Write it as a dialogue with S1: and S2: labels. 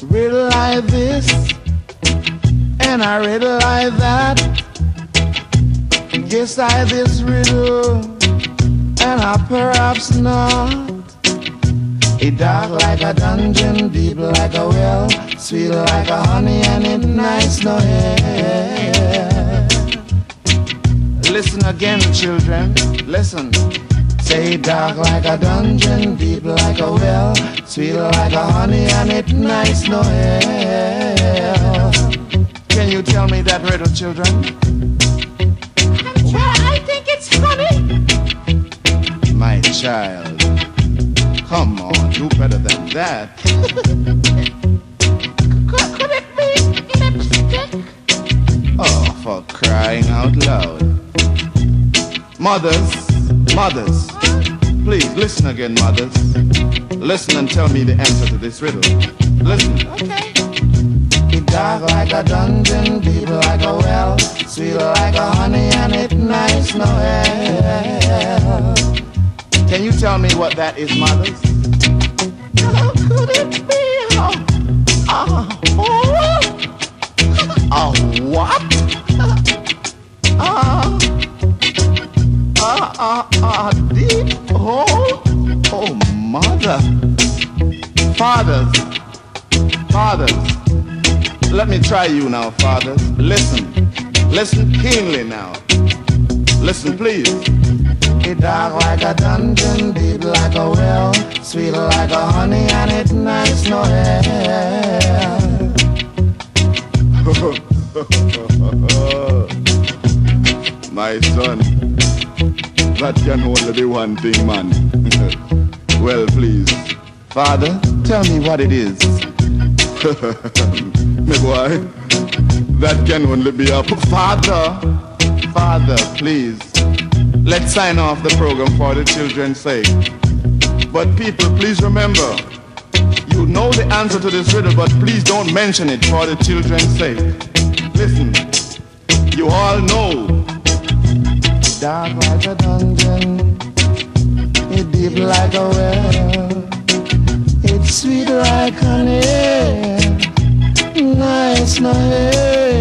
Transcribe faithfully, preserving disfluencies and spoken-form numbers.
S1: riddle like this and a riddle like that. Guess I this riddle and I perhaps not. It dark like a dungeon, deep like a well, sweet like a honey and it nice no hair. Listen again, children, listen. Say dark like a dungeon, deep like a well, sweet like a honey and it nice no hair. Can you tell me that riddle, children?
S2: Well, I think it's funny.
S1: My child, come on, do better than that.
S2: Could, could it be lipstick?
S1: Oh, for crying out loud. Mothers, mothers, please listen again, mothers. Listen and tell me the answer to this riddle. Listen.
S2: Okay.
S1: It dark like a dungeon, deep like a well, sweet like a honey and it nice no hell. Can you tell me what that is, mothers?
S2: How could it be a, a hole?
S1: A what?
S2: A, a, a, a deep hole?
S1: Oh, mother. Fathers, fathers, let me try you now, fathers. Listen, listen keenly now. Listen, please. It dark like a dungeon, deep like a well, sweet like a honey and it nice no hair. My son, that can only be one thing, man. Well, please, father, tell me what it is. My boy, that can only be a father. Father, please. Let's sign off the program for the children's sake. But people, please remember, you know the answer to this riddle, but please don't mention it for the children's sake. Listen, you all know. Dark like a dungeon, it deep like a well, it's sweet like honey, nice no hair.